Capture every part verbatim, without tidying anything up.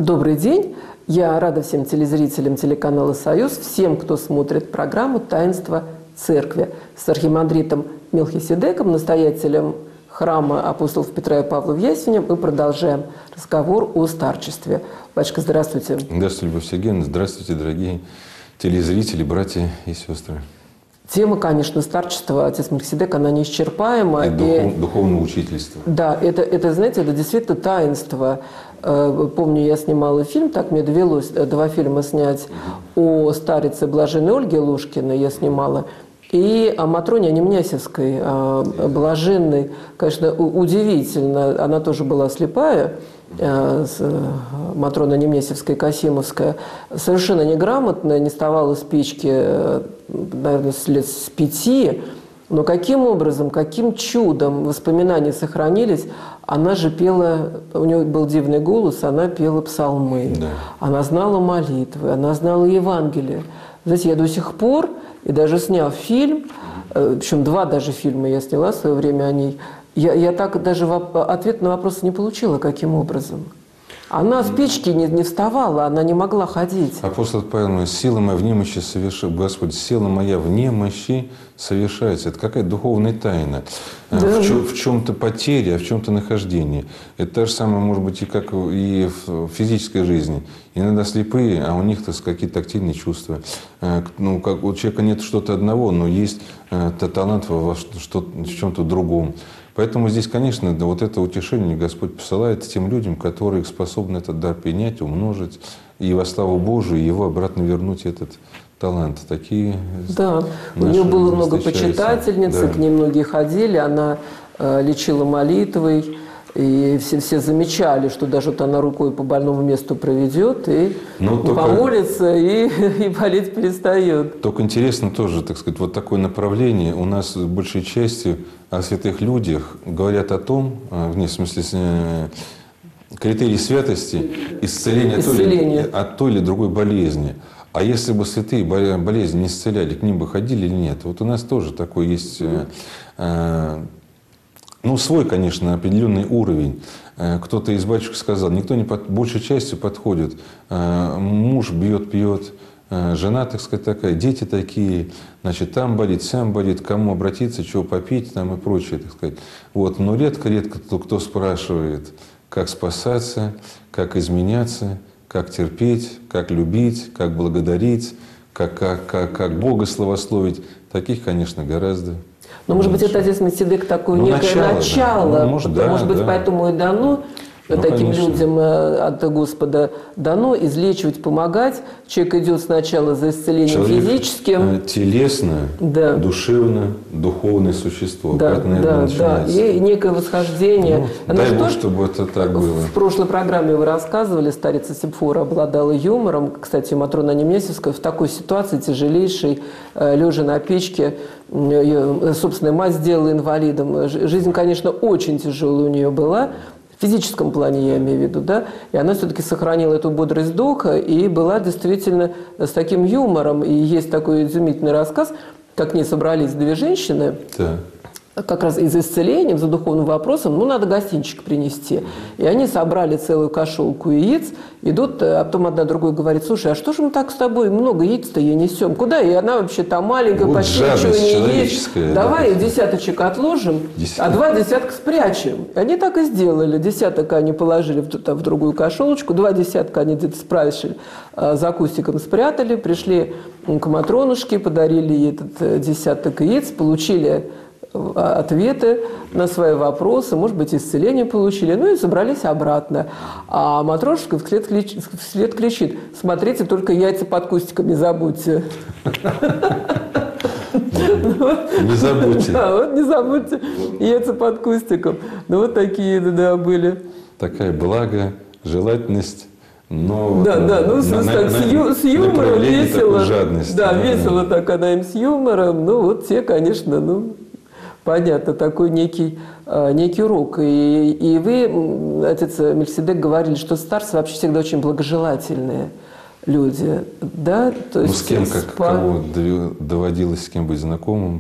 Добрый день. Я рада всем телезрителям телеканала «Союз», всем, кто смотрит программу «Таинство церкви» с архимандритом Мелхиседеком, настоятелем храма апостолов Петра и Павла в Ясенях. Мы продолжаем разговор о старчестве. Батюшка, здравствуйте. Здравствуйте, Любовь Сергеевна. Здравствуйте, дорогие телезрители, братья и сестры. Тема, конечно, старчества, отец Мелхиседек, она неисчерпаема. И, духов, и духовное учительство. Да, это, это, знаете, это действительно таинство. Помню, я снимала фильм, так мне довелось два фильма снять о старице Блаженной Ольге Лушкиной, я снимала, и о Матроне Анемнясевской, Блаженной. Конечно, удивительно, она тоже была слепая, Матрона Анемнясевская, Касимовская, совершенно неграмотная, не вставала с печки, наверное, с лет с пяти. Но каким образом, каким чудом воспоминания сохранились? Она же пела, у нее был дивный голос, она пела псалмы, да. Она знала молитвы, она знала Евангелие. Знаете, я до сих пор, и даже сняв фильм, причем два даже фильма я сняла в свое время о ней, я, я так даже ответ на вопрос не получила, каким образом. Она с печки не, не вставала, она не могла ходить. Апостол Павел говорит: сила моя в немощи совершается. Господь, сила моя в немощи совершается. Это какая-то духовная тайна. Да. В, чем, в чем-то потеря, в чем-то нахождение. Это то же самое, может быть, и как и в физической жизни. Иногда слепые, а у них какие-то тактильные чувства. Ну, как у человека нет что-то одного, но есть талант во что, в чем-то другом. Поэтому здесь, конечно, вот это утешение Господь посылает тем людям, которые способны этот дар принять, умножить, и во славу Божию его обратно вернуть, этот талант. Такие да, у нее было много почитательниц, да. К ней многие ходили, она э, лечила молитвой, и все, все замечали, что даже вот она рукой по больному месту проведет, и ну, только, помолится, и, и болеть перестает. Только интересно тоже, так сказать, вот такое направление. У нас большей частью о святых людях говорят о том, в смысле, критерии святости, исцеления, исцеления. Той или, от той или другой болезни. А если бы святые болезни не исцеляли, к ним бы ходили или нет? Вот у нас тоже такой есть... Ну, свой, конечно, определенный уровень. Кто-то из батюшек сказал, никто не под, большей частью подходит. Муж бьет, пьет, жена, так сказать, такая, дети такие, значит, там болит, сям болит, кому обратиться, чего попить там и прочее, так сказать. Вот. Но редко-редко кто, кто спрашивает, как спасаться, как изменяться, как терпеть, как любить, как благодарить, как, как, как, как Бога славословить. Таких, конечно, гораздо. Но, может быть, это отец Мелхиседек такое ну, некое начало, начало да. ну, может, да, может быть, да. поэтому и дано ну, таким конечно. людям от Господа дано излечивать, помогать. Человек идет сначала за исцелением Человек физическим. Телесно, да. душевно, духовное существо. Да, да, да. И некое восхождение. Ну, дай Бог, чтобы это так было. В прошлой программе вы рассказывали, старица Сепфора обладала юмором. Кстати, Матрона Анемнясевская в такой ситуации тяжелейшей, лежа на печке, ее собственная мать сделала инвалидом. Жизнь, конечно, очень тяжелая у нее была. В физическом плане я имею в виду, да, и она все-таки сохранила эту бодрость духа и была действительно с таким юмором. И есть такой изумительный рассказ, как к ней собрались две женщины, да. как раз из исцеления, за духовным вопросом, ну, надо гостинчик принести. И они собрали целую кошелку яиц, идут, а потом одна другой говорит: слушай, а что же мы так с тобой много яиц-то ей несем? Куда? И она вообще там маленькая, вот почти ничего не есть. Давай да. десяточек отложим, Десяток. а два десятка спрячем. И они так и сделали. Десяток они положили в, там, в другую кошелочку, два десятка они где-то спрашивали, за кустиком спрятали, пришли к Матронушке, подарили ей этот десяток яиц, получили ответы на свои вопросы, может быть, исцеление получили, ну и собрались обратно. А Матрошка вслед, крич... вслед кричит: смотрите, только яйца под кустиком не забудьте. Не забудьте. Да, вот не забудьте яйца под кустиком. Ну вот такие, да, были. Такая благо, желательность. Но да, да, ну, на, так, на, с, ю, с юмором весело. Жадности, да, да, весело да. так она им с юмором. Ну вот те, конечно, ну... Понятно, такой некий, некий урок. И, и вы, отец Мелхиседек, говорили, что старцы вообще всегда очень благожелательные люди. Да? То ну, есть, с кем, как, по... кого доводилось с кем быть знакомым,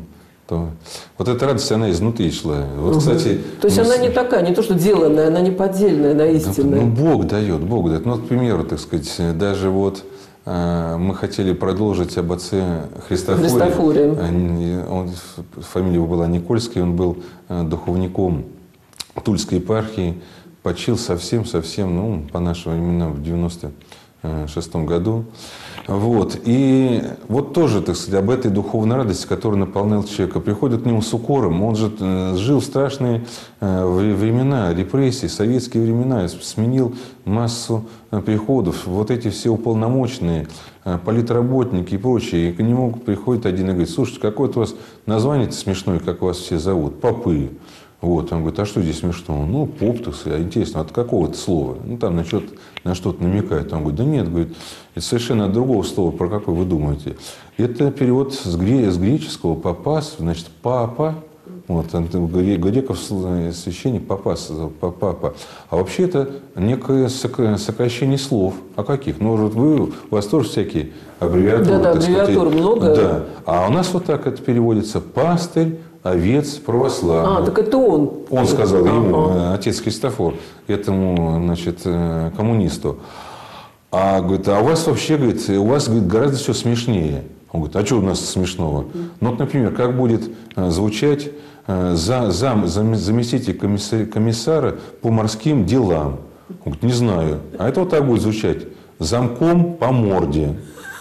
то вот эта радость, она изнутри шла. Вот, угу. Кстати, то есть мы... она не такая, не то что деланная, она не поддельная, она истинная. Ну, Бог дает, Бог дает. Ну, к примеру, так сказать, даже вот э, мы хотели продолжить об отце Христофоре. Христофоре. Он, фамилия его была Никольский, он был э, духовником Тульской епархии, почил совсем-совсем, ну, по нашим временам, в девяносто шестом году. Вот. И вот тоже, так сказать, об этой духовной радости, которая наполняла человека. Приходит к нему с укором. Он же жил в страшные времена, репрессии, советские времена. Сменил массу приходов. Вот эти все уполномоченные, политработники и прочие. И к нему приходит один и говорит: слушайте, какое-то у вас название смешное, как вас все зовут? Попы. Вот, он говорит: а что здесь смешного? Ну, поп, так сказать, интересно, от какого-то слова? Ну, там на что-то, на что-то намекает. Он говорит: да нет, говорит, это совершенно от другого слова, про какое вы думаете. Это перевод с, гре- с греческого «папас», значит, «папа». Вот, греков священник «папас», «папа». А вообще это некое сокращение слов. А каких? Ну, вот вы, у вас тоже всякие аббревиатуры. Да, да, аббревиатур много. Да. А у нас вот так это переводится: пастырь овец православных. А, так это он. Он сказал ему, ага. отец Христофор, этому, значит, коммунисту. А, говорит, а у вас вообще, говорит, у вас, говорит, гораздо все смешнее. Он говорит: а что у нас смешного? Ну, вот, например, как будет звучать за, зам, заместитель комиссара, комиссара по морским делам? Он говорит: не знаю. А это вот так будет звучать: замком по морде.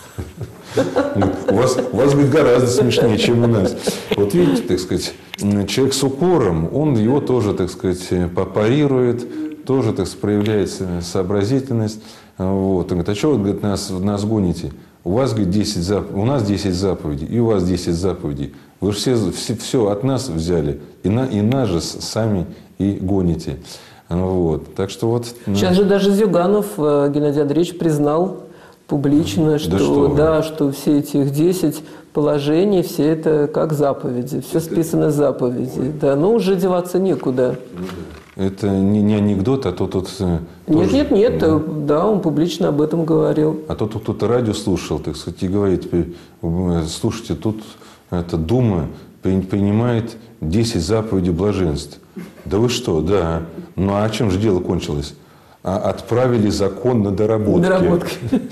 У вас, у вас будет гораздо смешнее, чем у нас. Вот видите, так сказать, человек с укором, он его тоже, так сказать, парирует, тоже, так сказать, проявляет сообразительность. Вот. Он говорит: а что вы, говорит, нас, нас гоните? У вас, говорит, десять зап... у нас десять заповедей, и у вас десять заповедей. Вы же все, все, все от нас взяли, и, на, и нас же сами и гоните. Вот. Так что вот... Сейчас же даже Зюганов Геннадий Андреевич признал публично, что, да, что, да, что все эти десять положений, все это как заповеди, все списано с заповедей. Да, но уже деваться некуда. Это не, не анекдот, а то тут... Нет, тоже, нет, нет, да. да, он публично об этом говорил. А то тут кто-то радио слушал, так сказать, и говорит: слушайте, тут это Дума принимает десять заповедей блаженств. Да вы что, да. Ну а чем же дело кончилось? А отправили закон на доработки. Доработки.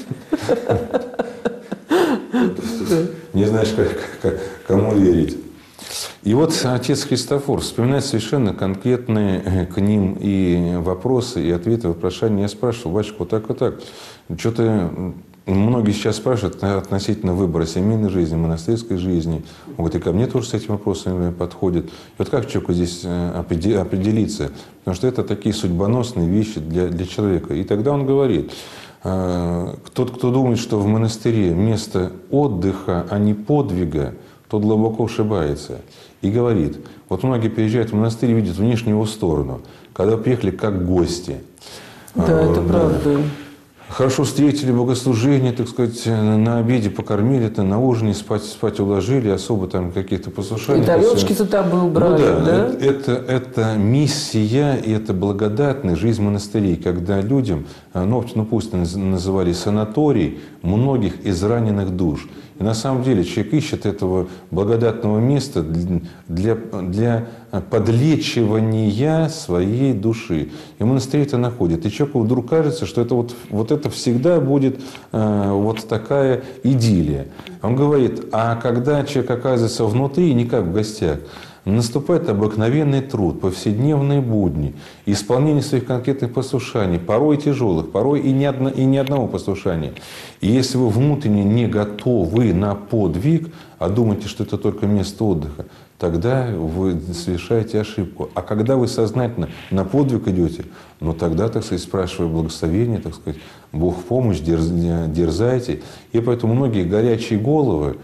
Не знаешь, кому верить. И вот отец Христофор вспоминает совершенно конкретные к ним и вопросы, и ответы, вопрошания. Я спрашивал: батюшка, вот так, вот так. Что-то многие сейчас спрашивают относительно выбора семейной жизни, монастырской жизни. Вот и ко мне тоже с этими вопросами подходят. И вот как человеку здесь определиться? Потому что это такие судьбоносные вещи для, для человека. И тогда он говорит: тот, кто думает, что в монастыре место отдыха, а не подвига, тот глубоко ошибается. И говорит: вот многие приезжают в монастырь и видят внешнюю его сторону, когда приехали как гости. Да, а, это да. правда. Хорошо встретили богослужение, так сказать, на обеде покормили, -то, на ужине спать, спать уложили, особо там каких-то послушаний. И тарелочки за тобой убрали, ну, да? да? Это, это миссия и это благодатная жизнь монастырей, когда людям, ну, ну пусть называли санаторий, многих израненных душ. И на самом деле человек ищет этого благодатного места для, для подлечивания своей души. И в монастыре это находит. И человеку вдруг кажется, что это вот, вот это всегда будет э, вот такая идиллия. Он говорит: а когда человек оказывается внутри, не как в гостях, наступает обыкновенный труд, повседневные будни, исполнение своих конкретных послушаний, порой тяжелых, порой и ни, одно, и ни одного послушания. И если вы внутренне не готовы на подвиг, а думаете, что это только место отдыха, тогда вы совершаете ошибку. А когда вы сознательно на подвиг идете, ну тогда, так сказать, спрашивая благословения, так сказать, Бог в помощь, дерзайте. И поэтому многие горячие головы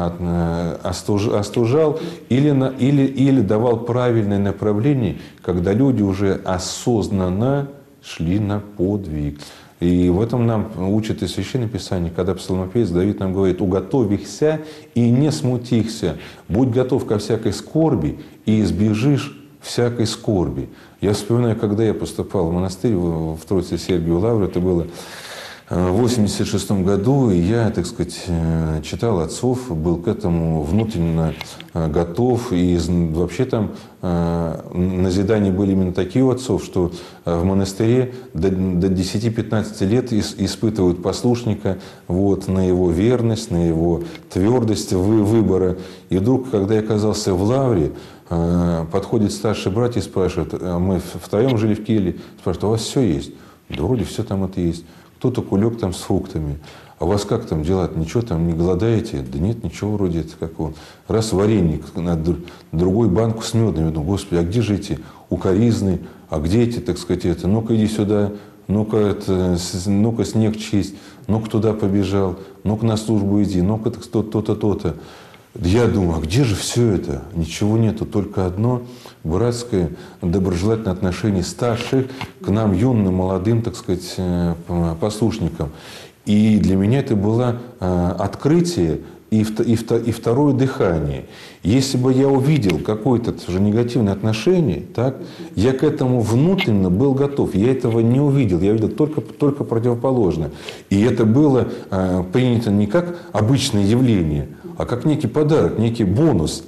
остужал или, на, или, или давал правильное направление, когда люди уже осознанно шли на подвиг. И в этом нам учит и Священное Писание, когда псалмопевец Давид нам говорит: «Уготовихся и не смутихся, будь готов ко всякой скорби и избежишь всякой скорби». Я вспоминаю, когда я поступал в монастырь в Троице Сергию Лавру, это было В восемьдесят шестом году я, так сказать, читал отцов, был к этому внутренне готов. И вообще там назидания были именно такие у отцов, что в монастыре до десяти-пятнадцати лет испытывают послушника вот, на его верность, на его твердость выбора. И вдруг, когда я оказался в лавре, подходит старший брат и спрашивает, мы втроем жили в келье, спрашивает, у вас все есть? Да вроде все там это есть. Кто-то кулек там с фруктами. А у вас как там дела? Ничего там не голодаете? Да нет, ничего вроде это как он. Раз вареник, на другой банку с медом. Я думаю, Господи, а где же эти укоризны? А где эти, так сказать, это? Ну-ка иди сюда, ну-ка это, ну-ка снег чисть, ну-ка туда побежал, ну-ка на службу иди, ну-ка то-то, то-то. Я думаю, а где же все это? Ничего нету, только одно братское доброжелательное отношение старших к нам, юным, молодым, так сказать, послушникам. И для меня это было открытие и, и, и второе дыхание. Если бы я увидел какое-то уже негативное отношение, так, я к этому внутренне был готов. Я этого не увидел, я видел только, только противоположное. И это было принято не как обычное явление, а как некий подарок, некий бонус,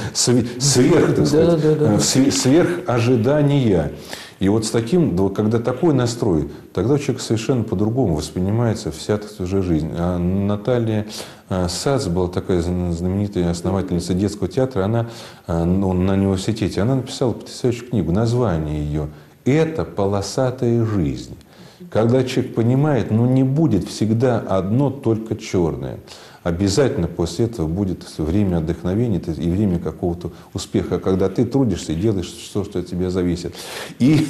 сверх, так сказать, да, да, да. сверх ожидания. И вот с таким, когда такой настрой, тогда человек совершенно по-другому воспринимается вся уже жизнь. А Наталья Сац была такая знаменитая основательница детского театра, она ну, на университете, она написала потрясающую книгу, название ее «Это полосатая жизнь». Когда человек понимает, ну не будет всегда одно только черное. Обязательно после этого будет время отдохновения и время какого-то успеха, когда ты трудишься и делаешь все, что от тебя зависит. И,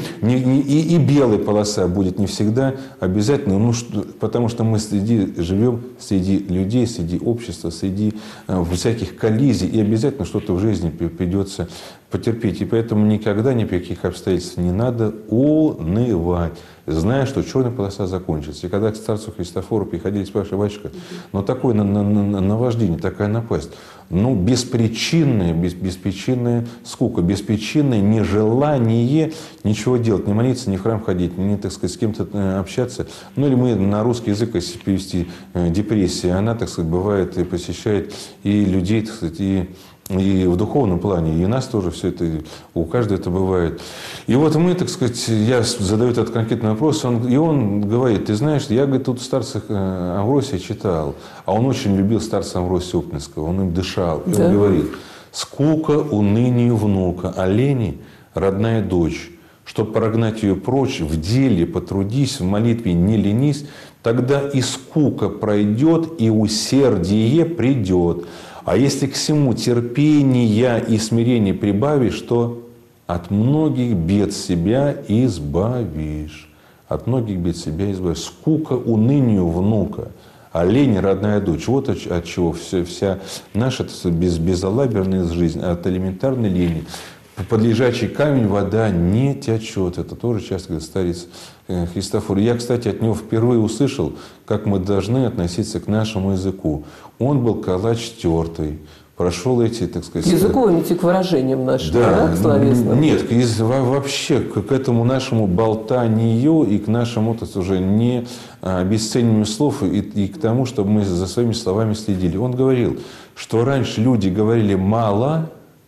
и, и белая полоса будет не всегда обязательно, ну, что, потому что мы среди, живем среди людей, среди общества, среди э, всяких коллизий, и обязательно что-то в жизни придется потерпеть. И поэтому никогда ни при каких обстоятельствах не надо унывать, зная, что черная полоса закончится. И когда к старцу Христофору приходили, спрашивали, батюшка, ну такое на, на, на, наваждение, такая напасть, ну беспричинная, без, беспричинная скука, беспричинное нежелание ничего делать, не молиться, не в храм ходить, не, так сказать, с кем-то общаться. Ну или мы на русский язык, если перевести депрессия, она, так сказать, бывает и посещает и людей, так сказать, и И в духовном плане, и у нас тоже все это, у каждого это бывает. И вот мы, так сказать, я задаю этот конкретный вопрос, он, и он говорит, ты знаешь, я, говорит, тут старца Амвросия читал, а он очень любил старца Амвросия Оптинского, он им дышал. И да. Он говорит, скука унынию внука, а лени родная дочь. Чтобы прогнать ее прочь, в деле потрудись, в молитве не ленись, тогда и скука пройдет, и усердие придет. А если к всему терпения и смирения прибавишь, то от многих бед себя избавишь. От многих бед себя избавишь. Скука унынию внука, а лень родная дочь. Вот от, от чего вся, вся наша без, безалаберная жизнь, от элементарной лени. Под лежачий камень вода не течет. Это тоже часто говорит старец Христофор. Я, кстати, от него впервые услышал, как мы должны относиться к нашему языку. Он был калач тертый, прошел эти, так сказать... Языковыми к выражениям нашим, да, да, словесным? Нет, вообще к этому нашему болтанию и к нашему то, уже не обесцениванию слов и, и к тому, чтобы мы за своими словами следили. Он говорил, что раньше люди говорили мало,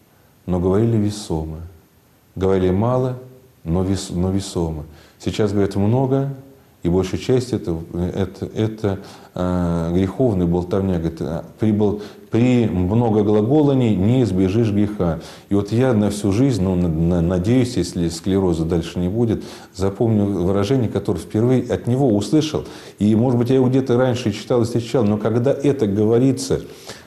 но говорили весомо. Говорили мало, но, вес, но весомо. Сейчас говорят много, и большая часть это, это, это э, греховный болтовня. Говорит, при, при многоглаголании не избежишь греха. И вот я на всю жизнь, ну, на, надеюсь, если склероза дальше не будет, запомню выражение, которое впервые от него услышал. И, может быть, я его где-то раньше читал и встречал, но когда это говорится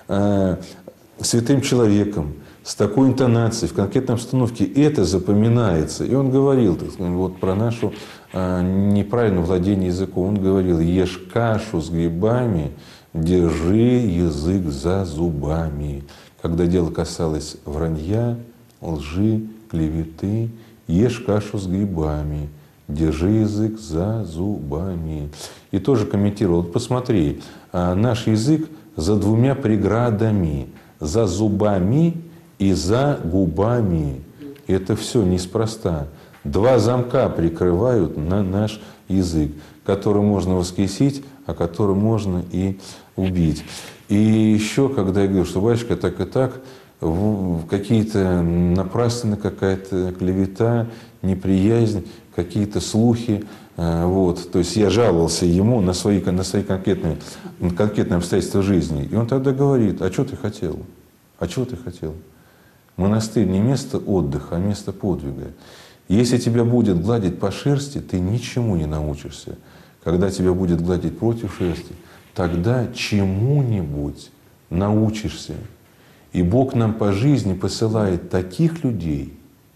э, святым человеком, с такой интонацией, в конкретной обстановке, это запоминается. И он говорил, так сказать, вот про наше а, неправильное владение языком. Он говорил, ешь кашу с грибами, держи язык за зубами. Когда дело касалось вранья, лжи, клеветы, ешь кашу с грибами, держи язык за зубами. И тоже комментировал, вот посмотри, а, наш язык за двумя преградами, за зубами и за губами. И это все неспроста. Два замка прикрывают на наш язык, который можно воскресить, а который можно и убить. И еще, когда я говорю, что батюшка так и так, какие-то напраслины, какая-то клевета, неприязнь, какие-то слухи. Вот. То есть я жаловался ему на свои, на свои конкретные, конкретные обстоятельства жизни. И он тогда говорит: а что ты хотел? А чего ты хотел? Монастырь не место отдыха, а место подвига. Если тебя будет гладить по шерсти, ты ничему не научишься. Когда тебя будет гладить против шерсти, тогда чему-нибудь научишься. И Бог нам по жизни посылает таких людей,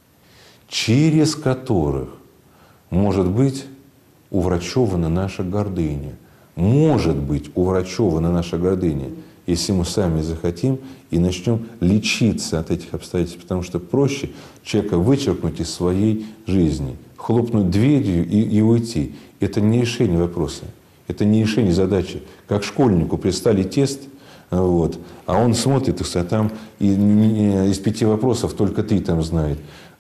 через которых, может быть, уврачевана наша гордыня. Может быть, уврачевана наша гордыня, если мы сами захотим и начнем лечиться от этих обстоятельств. Потому что проще человека вычеркнуть из своей жизни, хлопнуть дверью и, и уйти. Это не решение вопроса, это не решение задачи. Как школьнику прислали тест, вот, а он смотрит, а там из пяти вопросов только три там знает.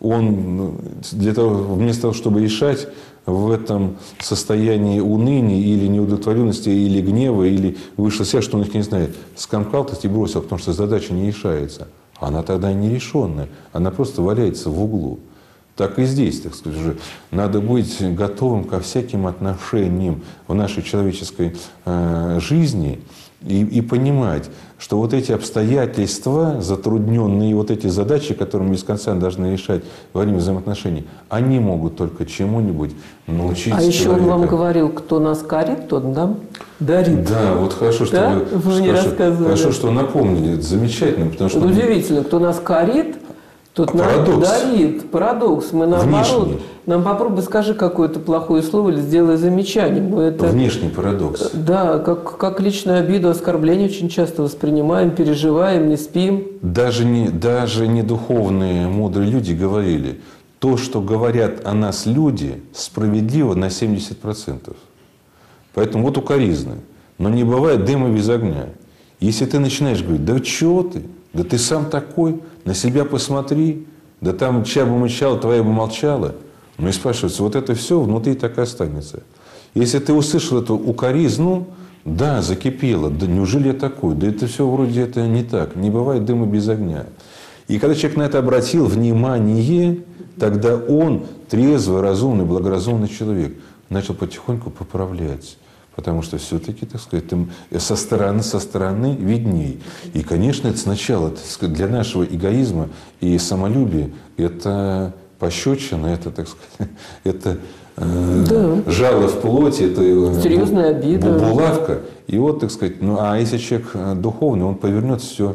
Он для того, вместо того, чтобы решать в этом состоянии уныния или неудовлетворенности, или гнева, или вышел себя, что он их не знает, скомкал и бросил, потому что задача не решается. Она тогда не решенная, она просто валяется в углу. Так и здесь, так сказать, уже надо быть готовым ко всяким отношениям в нашей человеческой э, жизни и, и понимать, что вот эти обстоятельства, затрудненные, вот эти задачи, которые мы без конца должны решать во время взаимоотношений, они могут только чему-нибудь научить А еще человека. он вам говорил, кто нас корит, тот нам дарит. Да, вот хорошо, что да? вы, вы мне хорошо, хорошо, что напомнили, это замечательно, потому что... Удивительно, кто нас корит, тот Парадокс. нам дарит. Парадокс. Мы наоборот. Внешний. Нам попробуй скажи какое-то плохое слово или сделай замечание. Мы это, Внешний парадокс. Да, как, как личную обиду, оскорбление очень часто воспринимаем, переживаем, не спим. Даже не, даже не духовные, мудрые люди говорили, то, что говорят о нас люди, справедливо на семьдесят процентов. Поэтому вот укоризны. Но не бывает дыма без огня. Если ты начинаешь говорить: да чего ты? Да ты сам такой, на себя посмотри, да там чья бы мычала, твоя бы молчала. Ну и спрашивается, вот это все внутри так и останется. Если ты услышал эту укоризну, да, закипело, да неужели я такой? Да это все вроде это не так, не бывает дыма без огня. И когда человек на это обратил внимание, тогда он трезвый, разумный, благоразумный человек начал потихоньку поправлять. Потому что все-таки, так сказать, со стороны, со стороны видней. И, конечно, это сначала, так сказать, для нашего эгоизма и самолюбия это пощечина, это, так сказать, это э, да. жало в плоти, это серьезная обида, булавка. И вот, так сказать, ну а если человек духовный, он повернет все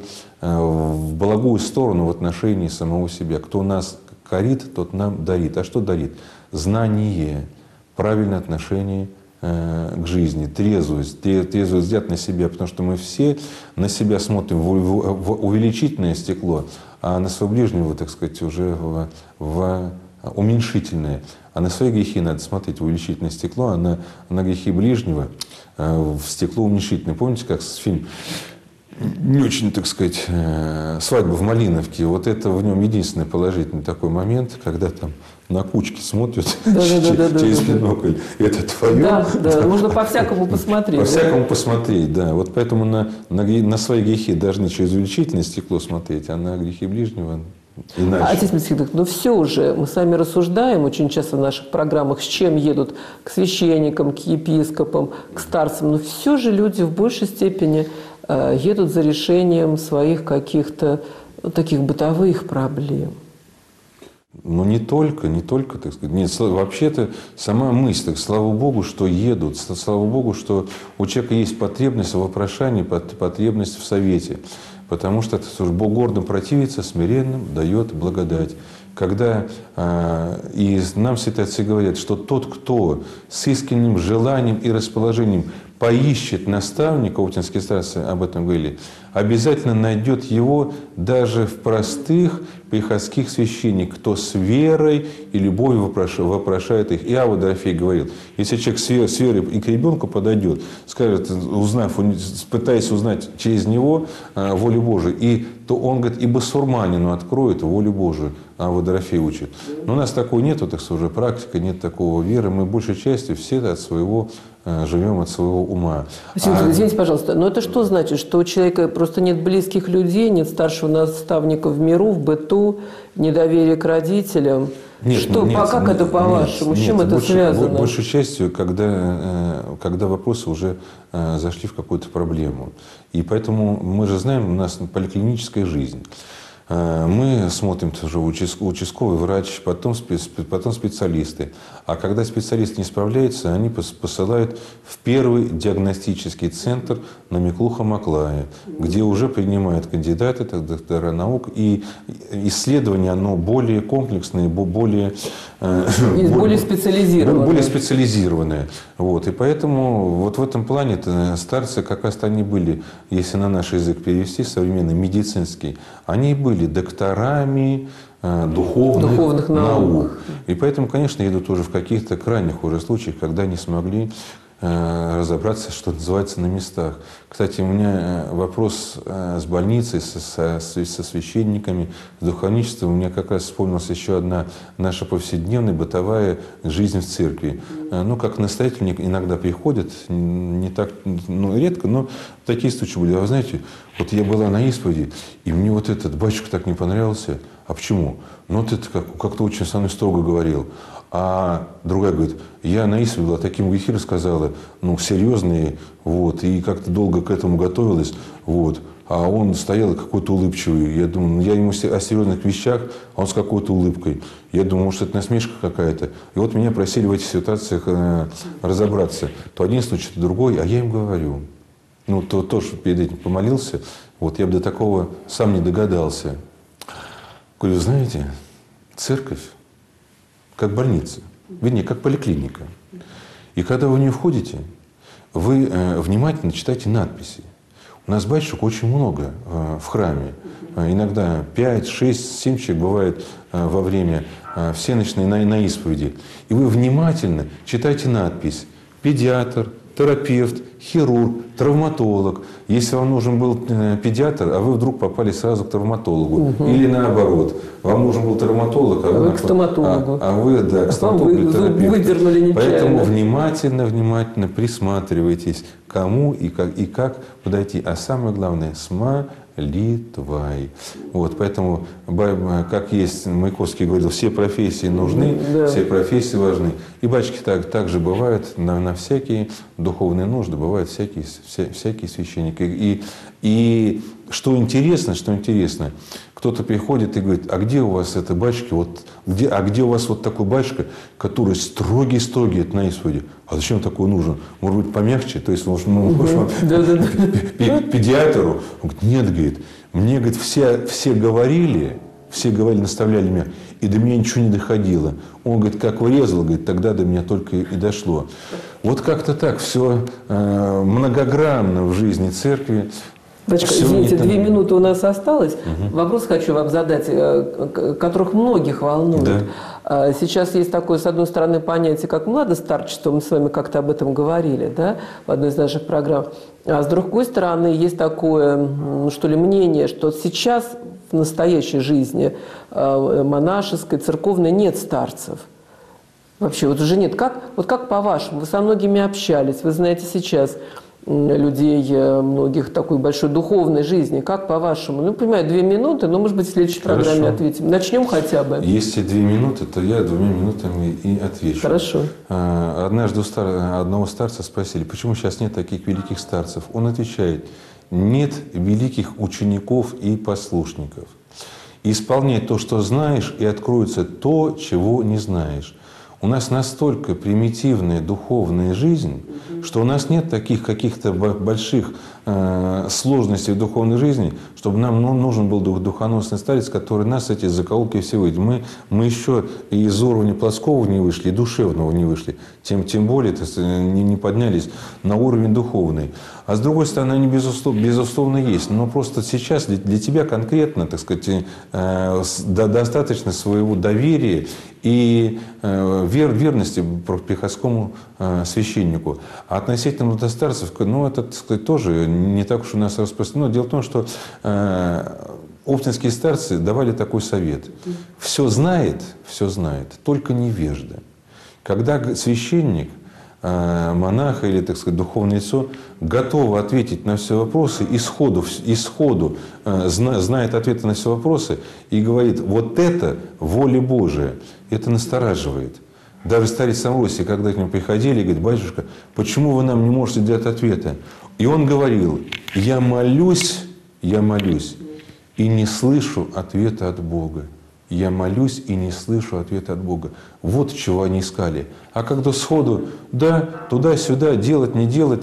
в благую сторону в отношении самого себя. Кто нас корит, тот нам дарит. А что дарит? Знание, правильное отношение к жизни, трезвость, трезвость взять на себя, потому что мы все на себя смотрим в, в увеличительное стекло, а на своего ближнего, так сказать, уже в, в уменьшительное. А на свои грехи надо смотреть в увеличительное стекло, а на, на грехи ближнего в стекло уменьшительное. Помните, как фильм не очень, так сказать, «Свадьба в Малиновке», вот это в нем единственный положительный такой момент, когда там на кучки смотрят да, да, да, да, через да, бинокль. Да. Это твое. Да, да, можно по-всякому посмотреть. По-всякому да? посмотреть, да. Вот поэтому на, на, на свои грехи должны через увеличительное стекло смотреть, а на грехи ближнего иначе. А, отец Митрофан, ну все уже, мы сами рассуждаем очень часто в наших программах, с чем едут к священникам, к епископам, к старцам, но все же люди в большей степени э, едут за решением своих каких-то ну, таких бытовых проблем. Ну, не только, не только, так сказать. Нет, вообще-то сама мысль, так, слава Богу, что едут, слава Богу, что у человека есть потребность в вопрошании, потребность в совете. Потому что Бог гордым противится, смиренным дает благодать. Когда э, и нам святые отцы говорят, что тот, кто с искренним желанием и расположением поищет наставника, оптинские старцы об этом говорили, обязательно найдет его даже в простых приходских священниках, кто с верой и любовью вопрошает их. Иоанн Дорофей говорил, если человек с верой, с верой и к ребенку подойдет, скажет, узнав, пытаясь узнать через него волю Божию, и, то он говорит, и басурманину откроет волю Божию. Иоанн Дорофей учит. Но у нас такого нету, так сказать, уже практика, нет такого веры. Мы большей частью все от своего живем от своего ума. А... Извините, пожалуйста, но это что значит? Что у человека просто нет близких людей, нет старшего наставника в миру, в быту, недоверие к родителям? Нет, что, нет, как нет, это по-вашему? С чем нет, это больше, связано? Большей частью, когда, когда вопросы уже зашли в какую-то проблему. И поэтому мы же знаем, у нас поликлиническая жизнь. Мы смотрим тоже участковый врач, потом, спец, потом специалисты. А когда специалист не справляется, они посылают в первый диагностический центр на Миклуха-Маклая, где уже принимают кандидаты, доктора наук. И исследование, оно более комплексное, более, более, более специализированное. Более специализированное. Вот. И поэтому вот в этом плане старцы, как раз они были, если на наш язык перевести, современный, медицинский, они были докторами э, духовных, духовных наук. наук. И поэтому, конечно, едут уже в каких-то крайних уже случаях, когда не смогли э, разобраться, что называется, на местах. Кстати, у меня вопрос э, с больницей, со, со, со священниками, с духовничеством. У меня как раз вспомнилась еще одна наша повседневная бытовая жизнь в церкви. Э, ну, как настоятель иногда приходят, не так, ну, редко, но такие случаи были. А вы знаете, вот я была на исповеди, и мне вот этот батюшка так не понравился. А почему? Ну, вот это как, как-то очень со мной строго говорил. А другая говорит, я на исповеди была, таким грехи рассказала, ну, серьезные, вот, и как-то долго к этому готовилась, вот. А он стоял какой-то улыбчивый. Я думаю, ну, я ему о серьезных вещах, а он с какой-то улыбкой. Я думаю, может, это насмешка какая-то. И вот меня просили в этих ситуациях э, разобраться. То один случай, то другой, а я им говорю. Ну, то тоже перед этим помолился, вот я бы до такого сам не догадался. Говорю, знаете, церковь как больница, вернее, как поликлиника. И когда вы в нее входите, вы э, внимательно читайте надписи. У нас батюшек очень много э, в храме. Э, иногда пять, шесть, семь человек бывает э, во время э, всеночной на, на исповеди. И вы внимательно читайте надпись «Педиатр», терапевт, хирург, травматолог. Если вам нужен был педиатр, а вы вдруг попали сразу к травматологу. Угу. Или наоборот, вам нужен был травматолог, а, а вы к стоматологу. А, а вы, да, к стоматологу. Выдернули нечаянно. Поэтому внимательно, внимательно присматривайтесь, кому и как, и как подойти. А самое главное, смолитвой. Вот, поэтому, как есть, Маяковский говорил, все профессии нужны, да. Все профессии важны. И батюшки так, так же бывают на, на всякие духовные нужды, бывают всякие, вся, всякие священники. И, и что интересно, что интересно, кто-то приходит и говорит, а где у вас это батюшки, вот, где, а где у вас вот такой батюшка, который строгий-строгий на исповеди? А зачем такой нужен? Может быть, помягче? То есть, может, ну, угу. педиатру? Он говорит, нет, говорит, мне, говорит, все, все говорили, все говорили, наставляли меня, и до меня ничего не доходило. Он, говорит, как врезал, говорит, тогда до меня только и дошло. Вот как-то так, все э, многогранно в жизни церкви. Батюшка, извините, две минуты у нас осталось. Угу. Вопрос хочу вам задать, которых многих волнует. Да. Сейчас есть такое, с одной стороны, понятие, как младостарчество, мы с вами как-то об этом говорили, да, в одной из наших программ. А с другой стороны, есть такое, что ли, мнение, что сейчас в настоящей жизни монашеской, церковной нет старцев. Вообще, вот уже нет. Как, вот как по-вашему? Вы со многими общались, вы знаете сейчас людей, многих такой большой духовной жизни. Как по-вашему? Ну, понимаю, две минуты, но, может быть, в следующей Хорошо. программе ответим. Начнем хотя бы. Если две минуты, то я двумя минутами и отвечу. Хорошо. Однажды у стар... одного старца спросили, почему сейчас нет таких великих старцев? Он отвечает, нет великих учеников и послушников. Исполняй то, что знаешь, и откроется то, чего не знаешь. У нас настолько примитивная духовная жизнь, что у нас нет таких каких-то больших э, сложностей в духовной жизни, чтобы нам ну, нужен был духоносный старец, который нас эти закоулки все выйдет. Мы, мы еще и из уровня плоского не вышли, и душевного не вышли. Тем, тем более не, не поднялись на уровень духовный. А с другой стороны, они безусловно, безусловно есть. Но просто сейчас для, для тебя конкретно, так сказать, э, до, достаточно своего доверия и э, вер, верности приходскому э, священнику. А относительно младостарцев, ну, это, так сказать, тоже не так уж у нас распространено. Дело в том, что э, оптинские старцы давали такой совет. Все знает, все знает, только невежда. Когда священник, монах или, так сказать, духовное лицо готово ответить на все вопросы, и сходу, и сходу знает ответы на все вопросы и говорит, вот это воля Божия, это настораживает. Даже старец Амвросий, когда к нему приходили, говорит, батюшка, почему вы нам не можете дать ответа? И он говорил, я молюсь, я молюсь, и не слышу ответа от Бога. Я молюсь и не слышу ответа от Бога. Вот чего они искали. А когда сходу, да, туда-сюда, делать, не делать,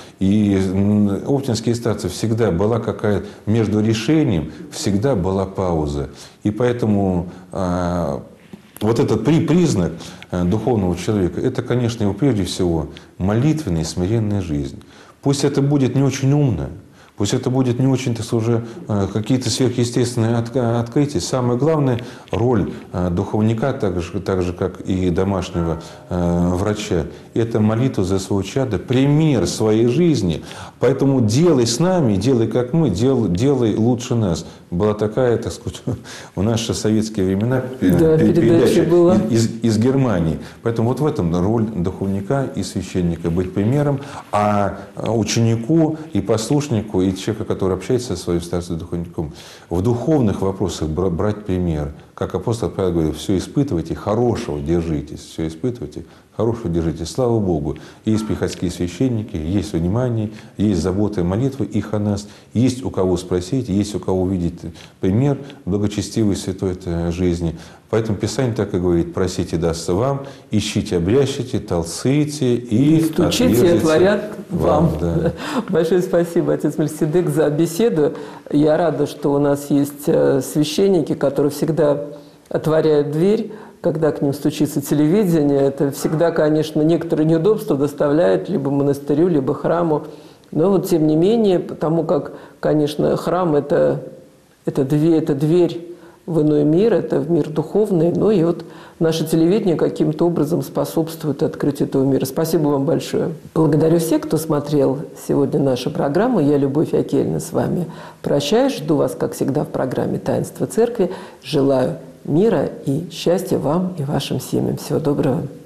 и оптинские старцы всегда была какая-то, между решением всегда была пауза. И поэтому а, вот этот при, признак а, духовного человека, это, конечно, его прежде всего молитвенная и смиренная жизнь. Пусть это будет не очень умно, пусть это будет не очень-то уже какие-то сверхъестественные открытия. Самое главное, роль духовника, так же, так же как и домашнего врача, это молитва за своего чада, пример своей жизни. Поэтому делай с нами, делай как мы, делай, делай лучше нас. Была такая, так сказать, в наши советские времена да, передача была. Из, из Германии. Поэтому вот в этом роль духовника и священника, быть примером, а ученику и послушнику, и человека, который общается со своим старцем духовником, в духовных вопросах брать пример. Как апостол Павел говорил, все испытывайте, хорошего держитесь, все испытывайте, хорошего держитесь. Слава Богу, есть приходские священники, есть внимание, есть забота и молитва, их о нас, есть у кого спросить, есть у кого увидеть пример благочестивой святой жизни. Поэтому Писание так и говорит, просите, дастся вам, ищите, обрящите, толците и, и стучите, и отворят вам. вам да. Большое спасибо, отец Мельхиседек, за беседу. Я рада, что у нас есть священники, которые всегда отворяют дверь, когда к ним стучится телевидение. Это всегда, конечно, некоторые неудобства доставляет либо монастырю, либо храму. Но вот тем не менее, потому как, конечно, храм – это, это, дверь, это дверь в иной мир, это в мир духовный. Ну и вот наше телевидение каким-то образом способствует открытию этого мира. Спасибо вам большое. Благодарю всех, кто смотрел сегодня нашу программу. Я, Любовь Акельна, с вами прощаюсь. Жду вас, как всегда, в программе «Таинство Церкви». Желаю мира и счастья вам и вашим семьям. Всего доброго.